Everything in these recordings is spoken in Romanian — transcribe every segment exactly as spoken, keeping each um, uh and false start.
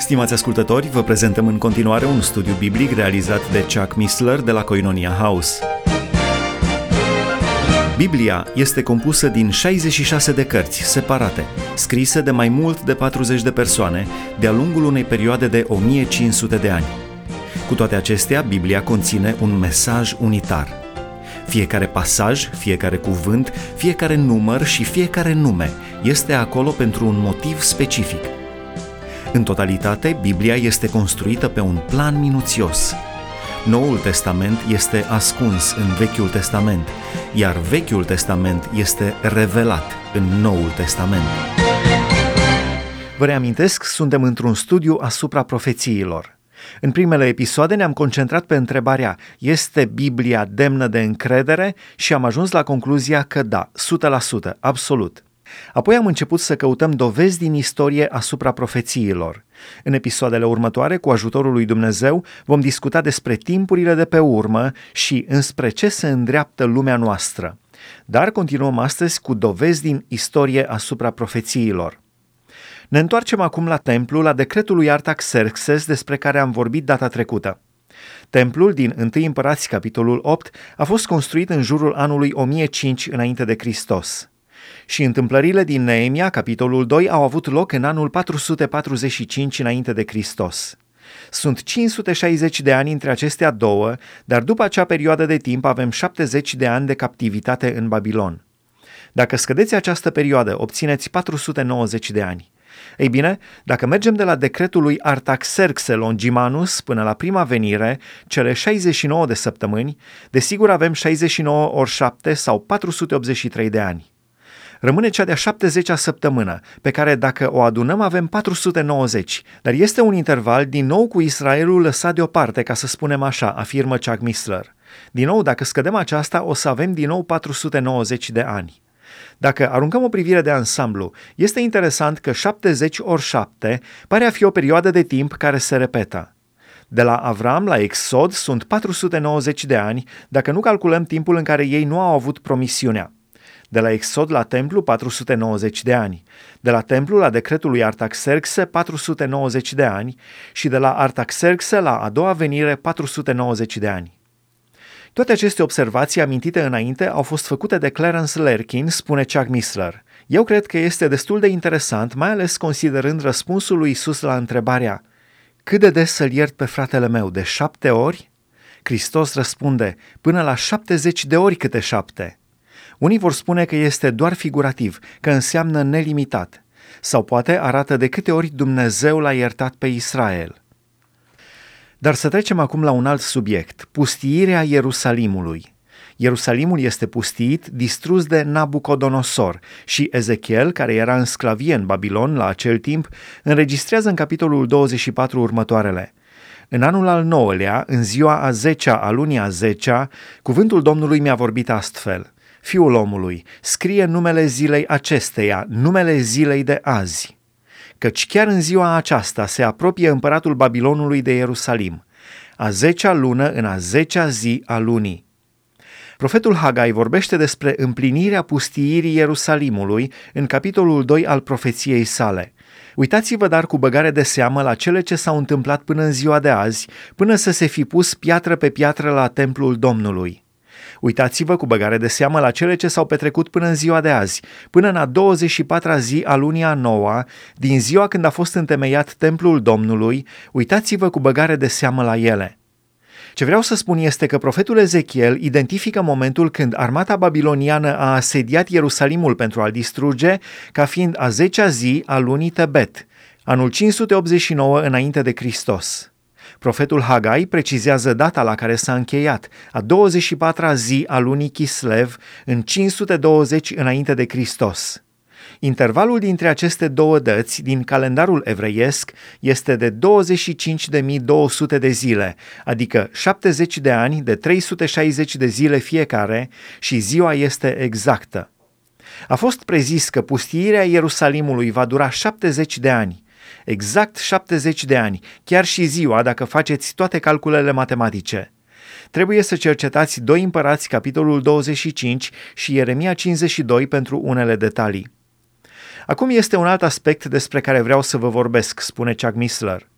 Stimați ascultători, vă prezentăm în continuare un studiu biblic realizat de Chuck Missler de la Koinonia House. Biblia este compusă din șaizeci și șase de cărți separate, scrise de mai mult de patruzeci de persoane de-a lungul unei perioade de o mie cinci sute de ani. Cu toate acestea, Biblia conține un mesaj unitar. Fiecare pasaj, fiecare cuvânt, fiecare număr și fiecare nume este acolo pentru un motiv specific. În totalitate, Biblia este construită pe un plan minuțios. Noul Testament este ascuns în Vechiul Testament, iar Vechiul Testament este revelat în Noul Testament. Vă reamintesc, suntem într-un studiu asupra profețiilor. În primele episoade ne-am concentrat pe întrebarea: este Biblia demnă de încredere? Și am ajuns la concluzia că da, o sută la sută, absolut. Apoi am început să căutăm dovezi din istorie asupra profețiilor. În episoadele următoare, cu ajutorul lui Dumnezeu, vom discuta despre timpurile de pe urmă și înspre ce se îndreaptă lumea noastră. Dar continuăm astăzi cu dovezi din istorie asupra profețiilor. Ne întoarcem acum la templu, la decretul lui Artaxerxes despre care am vorbit data trecută. Templul din întâi Împărați, capitolul opt, a fost construit în jurul anului o mie cinci înainte de Hristos. Și întâmplările din Neemia, capitolul doi, au avut loc în anul patru sute patruzeci și cinci înainte de Hristos. Sunt cinci sute șaizeci de ani între acestea două, dar după acea perioadă de timp avem șaptezeci de ani de captivitate în Babilon. Dacă scădeți această perioadă, obțineți patru sute nouăzeci de ani. Ei bine, dacă mergem de la decretul lui Artaxerxe Longimanus până la prima venire, cele șaizeci și nouă de săptămâni, desigur avem șaizeci și nouă ori șapte sau patru sute optzeci și trei de ani. Rămâne cea de-a șaptezecea săptămână, pe care dacă o adunăm avem patru sute nouăzeci, dar este un interval din nou cu Israelul lăsat deoparte, ca să spunem așa, afirmă Chuck Missler. Din nou, dacă scădem aceasta, o să avem din nou patru sute nouăzeci de ani. Dacă aruncăm o privire de ansamblu, este interesant că șaptezeci ori șapte pare a fi o perioadă de timp care se repetă. De la Avram la Exod sunt patru sute nouăzeci de ani, dacă nu calculăm timpul în care ei nu au avut promisiunea. De la Exod la templu, patru sute nouăzeci de ani. De la templu la decretul lui Artaxerxe, patru sute nouăzeci de ani. Și de la Artaxerxe la a doua venire, patru sute nouăzeci de ani. Toate aceste observații amintite înainte au fost făcute de Clarence Lerkin, spune Chuck Missler. Eu cred că este destul de interesant, mai ales considerând răspunsul lui Iisus la întrebarea: cât de des să-l iert pe fratele meu, de șapte ori? Hristos răspunde: până la șaptezeci de ori câte șapte. Unii vor spune că este doar figurativ, că înseamnă nelimitat, sau poate arată de câte ori Dumnezeu l-a iertat pe Israel. Dar să trecem acum la un alt subiect, pustiirea Ierusalimului. Ierusalimul este pustiit, distrus de Nabucodonosor și Ezechiel, care era în sclavie în Babilon la acel timp, înregistrează în capitolul douăzeci și patru următoarele. În anul al nouălea, în ziua a zecea a lunii a zecea, cuvântul Domnului mi-a vorbit astfel: Fiul omului, scrie numele zilei acesteia, numele zilei de azi, căci chiar în ziua aceasta se apropie împăratul Babilonului de Ierusalim, a zecea lună în a zecea zi a lunii. Profetul Hagai vorbește despre împlinirea pustiirii Ierusalimului în capitolul doi al profeției sale. Uitați-vă dar cu băgare de seamă la cele ce s-au întâmplat până în ziua de azi, până să se fi pus piatră pe piatră la templul Domnului. Uitați-vă cu băgare de seamă la cele ce s-au petrecut până în ziua de azi, până în a douăzeci și patra zi a lunii a noua, din ziua când a fost întemeiat templul Domnului, uitați-vă cu băgare de seamă la ele. Ce vreau să spun este că profetul Ezechiel identifică momentul când armata babiloniană a asediat Ierusalimul pentru a-l distruge ca fiind a zecea zi a lunii Tebet, anul cinci sute optzeci și nouă înainte de Hristos. Profetul Hagai precizează data la care s-a încheiat, a douăzeci și patra zi a lunii Chislev, în cinci sute douăzeci înainte de Hristos. Intervalul dintre aceste două dăți din calendarul evreiesc este de douăzeci și cinci de mii două sute de zile, adică șaptezeci de ani de trei sute șaizeci de zile fiecare, și ziua este exactă. A fost prezis că pustiirea Ierusalimului va dura șaptezeci de ani. Exact șaptezeci de ani, chiar și ziua, dacă faceți toate calculele matematice. Trebuie să cercetați doi Împărați, capitolul douăzeci și cinci și Ieremia cincizeci și doi pentru unele detalii. Acum este un alt aspect despre care vreau să vă vorbesc, spune Chuck Missler.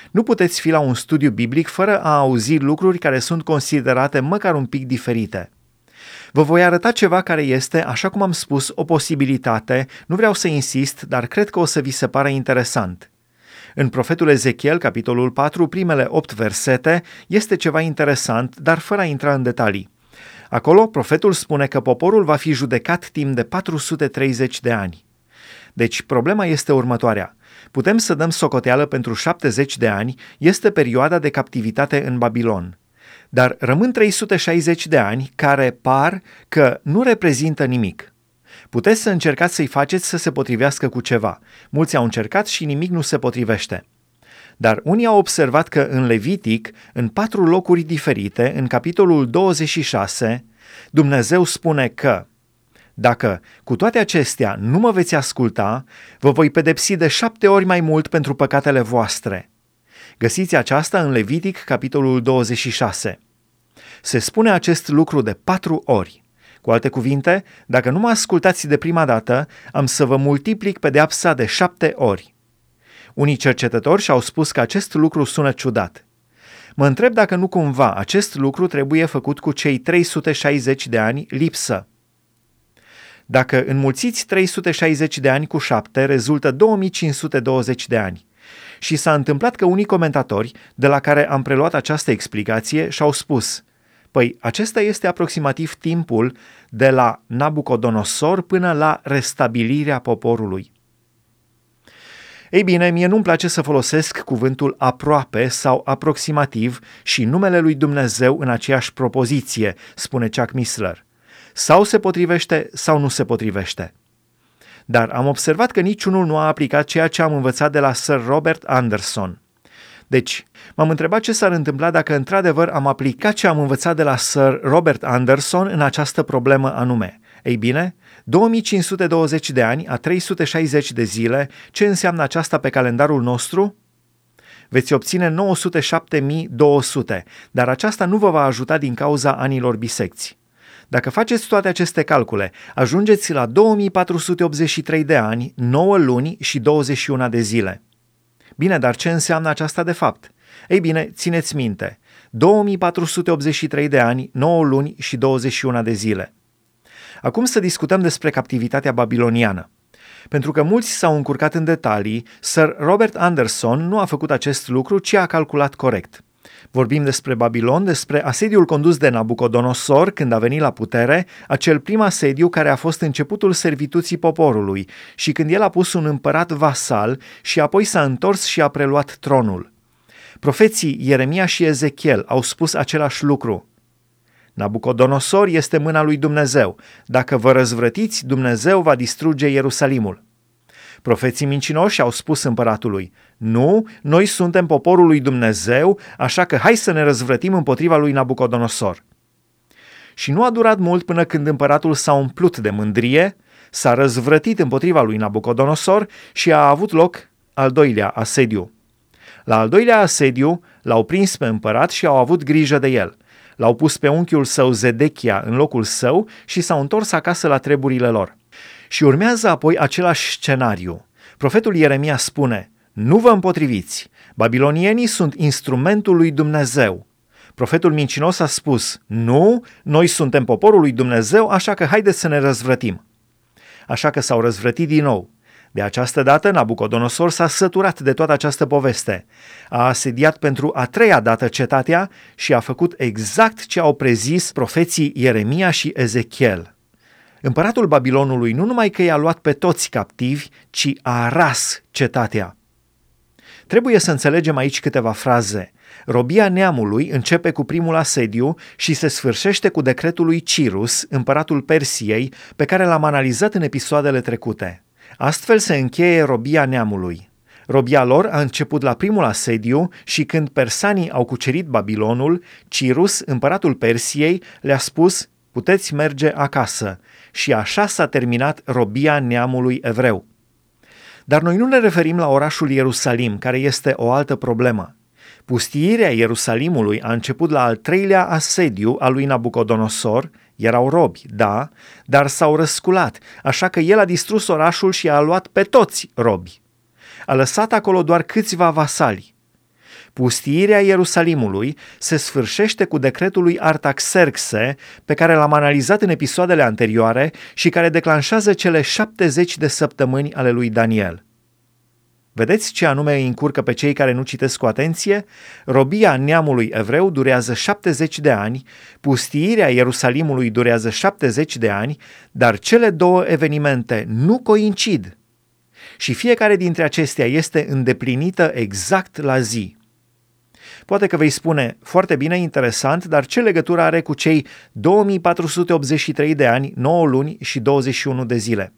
Nu puteți fi la un studiu biblic fără a auzi lucruri care sunt considerate măcar un pic diferite. Vă voi arăta ceva care este, așa cum am spus, o posibilitate, nu vreau să insist, dar cred că o să vi se pară interesant. În profetul Ezechiel, capitolul patru, primele opt versete, este ceva interesant, dar fără a intra în detalii. Acolo, profetul spune că poporul va fi judecat timp de patru sute treizeci de ani. Deci, problema este următoarea. Putem să dăm socoteală pentru șaptezeci de ani, este perioada de captivitate în Babilon. Dar rămân trei sute șaizeci de ani care par că nu reprezintă nimic. Puteți să încercați să-i faceți să se potrivească cu ceva. Mulți au încercat și nimic nu se potrivește. Dar unii au observat că în Levitic, în patru locuri diferite, în capitolul douăzeci și șase, Dumnezeu spune că dacă cu toate acestea nu mă veți asculta, vă voi pedepsi de șapte ori mai mult pentru păcatele voastre. Găsiți aceasta în Levitic, capitolul douăzeci și șase. Se spune acest lucru de patru ori. Cu alte cuvinte, dacă nu mă ascultați de prima dată, am să vă multiplic pedeapsa de șapte ori. Unii cercetători și-au spus că acest lucru sună ciudat. Mă întreb dacă nu cumva acest lucru trebuie făcut cu cei trei sute șaizeci de ani lipsă. Dacă înmulțiți trei sute șaizeci de ani cu șapte, rezultă două mii cinci sute douăzeci de ani. Și s-a întâmplat că unii comentatori, de la care am preluat această explicație, și-au spus: păi, acesta este aproximativ timpul de la Nabucodonosor până la restabilirea poporului. Ei bine, mie nu-mi place să folosesc cuvântul aproape sau aproximativ și numele lui Dumnezeu în aceeași propoziție, spune Chuck Missler. Sau se potrivește sau nu se potrivește. Dar am observat că niciunul nu a aplicat ceea ce am învățat de la Sir Robert Anderson. Deci, m-am întrebat ce s-ar întâmpla dacă într-adevăr am aplicat ce am învățat de la Sir Robert Anderson în această problemă anume. Ei bine, două mii cinci sute douăzeci de ani a trei sute șaizeci de zile, ce înseamnă aceasta pe calendarul nostru? Veți obține nouă sute șapte mii două sute, dar aceasta nu vă va ajuta din cauza anilor bisecți. Dacă faceți toate aceste calcule, ajungeți la două mii patru sute optzeci și trei de ani, nouă luni și douăzeci și unu de zile. Bine, dar ce înseamnă aceasta de fapt? Ei bine, țineți minte, două mii patru sute optzeci și trei de ani, nouă luni și douăzeci și unu de zile. Acum să discutăm despre captivitatea babiloniană. Pentru că mulți s-au încurcat în detalii, Sir Robert Anderson nu a făcut acest lucru, ci a calculat corect. Vorbim despre Babilon, despre asediul condus de Nabucodonosor când a venit la putere, acel prim asediu care a fost începutul servituții poporului și când el a pus un împărat vasal și apoi s-a întors și a preluat tronul. Profeții Ieremia și Ezechiel au spus același lucru. Nabucodonosor este mâna lui Dumnezeu. Dacă vă răzvrătiți, Dumnezeu va distruge Ierusalimul. Profeții mincinoși au spus împăratului: nu, noi suntem poporul lui Dumnezeu, așa că hai să ne răzvrătim împotriva lui Nabucodonosor. Și nu a durat mult până când împăratul s-a umplut de mândrie, s-a răzvrătit împotriva lui Nabucodonosor și a avut loc al doilea asediu. La al doilea asediu l-au prins pe împărat și au avut grijă de el. L-au pus pe unchiul său Zedechia în locul său și s-au întors acasă la treburile lor. Și urmează apoi același scenariu. Profetul Ieremia spune: nu vă împotriviți, babilonienii sunt instrumentul lui Dumnezeu. Profetul mincinos a spus: nu, noi suntem poporul lui Dumnezeu, așa că haideți să ne răzvrătim. Așa că s-au răzvrătit din nou. De această dată, Nabucodonosor s-a săturat de toată această poveste. A asediat pentru a treia dată cetatea și a făcut exact ce au prezis profeții Ieremia și Ezechiel. Împăratul Babilonului nu numai că i-a luat pe toți captivi, ci a ras cetatea. Trebuie să înțelegem aici câteva fraze. Robia neamului începe cu primul asediu și se sfârșește cu decretul lui Cirus, împăratul Persiei, pe care l-am analizat în episoadele trecute. Astfel se încheie robia neamului. Robia lor a început la primul asediu și când persanii au cucerit Babilonul, Cirus, împăratul Persiei, le-a spus: puteți merge acasă. Și așa s-a terminat robia neamului evreu. Dar noi nu ne referim la orașul Ierusalim, care este o altă problemă. Pustiirea Ierusalimului a început la al treilea asediu al lui Nabucodonosor. Erau robi, da, dar s-au răsculat, așa că el a distrus orașul și a luat pe toți robi. A lăsat acolo doar câțiva vasali. Pustiirea Ierusalimului se sfârșește cu decretul lui Artaxerxe, pe care l-am analizat în episoadele anterioare și care declanșează cele șaptezeci de săptămâni ale lui Daniel. Vedeți ce anume îi încurcă pe cei care nu citesc cu atenție? Robia neamului evreu durează șaptezeci de ani, pustiirea Ierusalimului durează șaptezeci de ani, dar cele două evenimente nu coincid. Și fiecare dintre acestea este îndeplinită exact la zi. Poate că vei spune, foarte bine, interesant, dar ce legătură are cu cei două mii patru sute optzeci și trei de ani, nouă luni și douăzeci și unu de zile?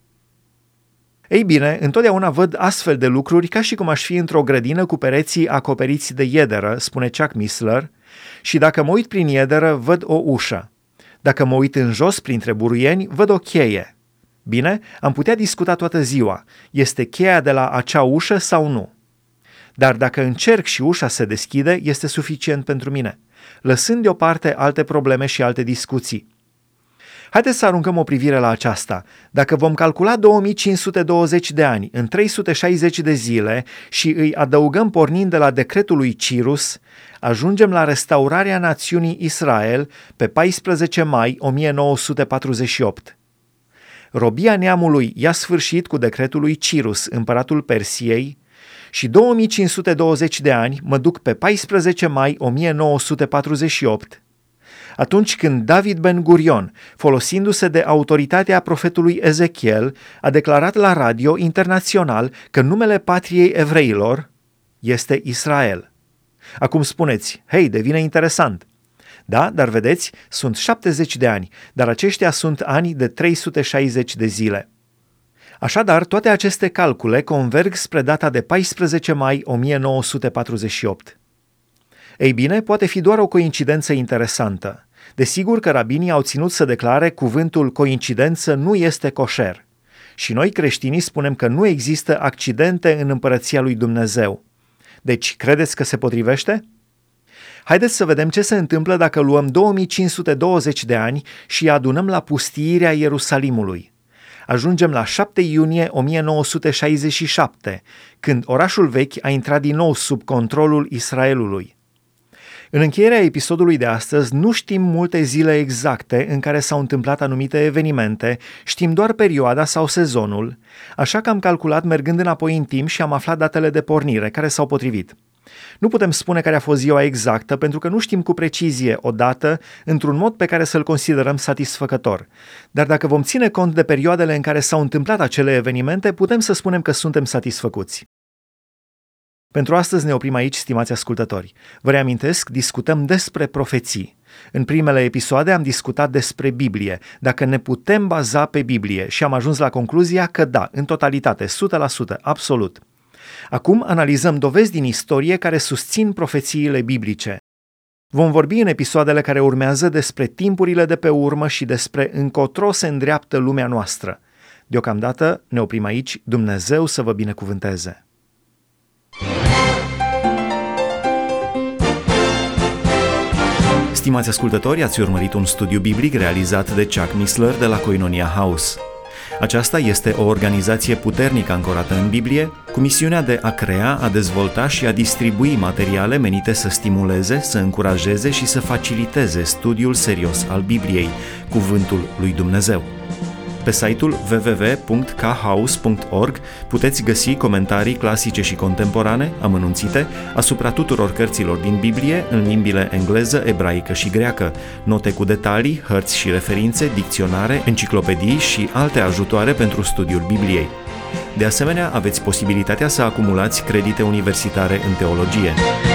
Ei bine, întotdeauna văd astfel de lucruri ca și cum aș fi într-o grădină cu pereții acoperiți de iederă, spune Chuck Missler, și dacă mă uit prin iederă, văd o ușă. Dacă mă uit în jos printre buruieni, văd o cheie. Bine, am putea discuta toată ziua. Este cheia de la acea ușă sau nu? Dar dacă încerc și ușa se deschide, este suficient pentru mine, lăsând deoparte alte probleme și alte discuții. Haideți să aruncăm o privire la aceasta. Dacă vom calcula două mii cinci sute douăzeci de ani în trei sute șaizeci de zile și îi adăugăm pornind de la decretul lui Cirus, ajungem la restaurarea națiunii Israel pe paisprezece mai o mie nouă sute patruzeci și opt. Robia neamului i-a sfârșit cu decretul lui Cirus, împăratul Persiei, și două mii cinci sute douăzeci de ani mă duc pe paisprezece mai o mie nouă sute patruzeci și opt, atunci când David Ben Gurion, folosindu-se de autoritatea profetului Ezechiel, a declarat la radio internațional că numele patriei evreilor este Israel. Acum spuneți, hei, devine interesant. Da, dar vedeți, sunt șaptezeci de ani, dar aceștia sunt ani de trei sute șaizeci de zile. Așadar, toate aceste calcule converg spre data de paisprezece mai o mie nouă sute patruzeci și opt. Ei bine, poate fi doar o coincidență interesantă. Desigur că rabinii au ținut să declare cuvântul coincidență nu este coșer. Și noi creștinii spunem că nu există accidente în împărăția lui Dumnezeu. Deci, credeți că se potrivește? Haideți să vedem ce se întâmplă dacă luăm două mii cinci sute douăzeci de ani și adunăm la pustiirea Ierusalimului. Ajungem la șapte iunie o mie nouă sute șaizeci și șapte, când orașul vechi a intrat din nou sub controlul Israelului. În încheierea episodului de astăzi nu știm multe zile exacte în care s-au întâmplat anumite evenimente, știm doar perioada sau sezonul, așa că am calculat mergând înapoi în timp și am aflat datele de pornire care s-au potrivit. Nu putem spune care a fost ziua exactă pentru că nu știm cu precizie o dată într-un mod pe care să-l considerăm satisfăcător. Dar dacă vom ține cont de perioadele în care s-au întâmplat acele evenimente, putem să spunem că suntem satisfăcuți. Pentru astăzi ne oprim aici, stimați ascultători. Vă reamintesc, discutăm despre profeții. În primele episoade am discutat despre Biblie, dacă ne putem baza pe Biblie și am ajuns la concluzia că da, în totalitate, o sută la sută, absolut. Acum analizăm dovezi din istorie care susțin profețiile biblice. Vom vorbi în episoadele care urmează despre timpurile de pe urmă și despre încotro se îndreaptă lumea noastră. Deocamdată ne oprim aici, Dumnezeu să vă binecuvânteze! Stimați ascultători, ați urmărit un studiu biblic realizat de Chuck Missler de la Koinonia House. Aceasta este o organizație puternic ancorată în Biblie, cu misiunea de a crea, a dezvolta și a distribui materiale menite să stimuleze, să încurajeze și să faciliteze studiul serios al Bibliei, Cuvântul lui Dumnezeu. Pe site-ul w w w punct k house punct org puteți găsi comentarii clasice și contemporane, amănunțite, asupra tuturor cărților din Biblie în limbile engleză, ebraică și greacă, note cu detalii, hărți și referințe, dicționare, enciclopedii și alte ajutoare pentru studiul Bibliei. De asemenea, aveți posibilitatea să acumulați credite universitare în teologie.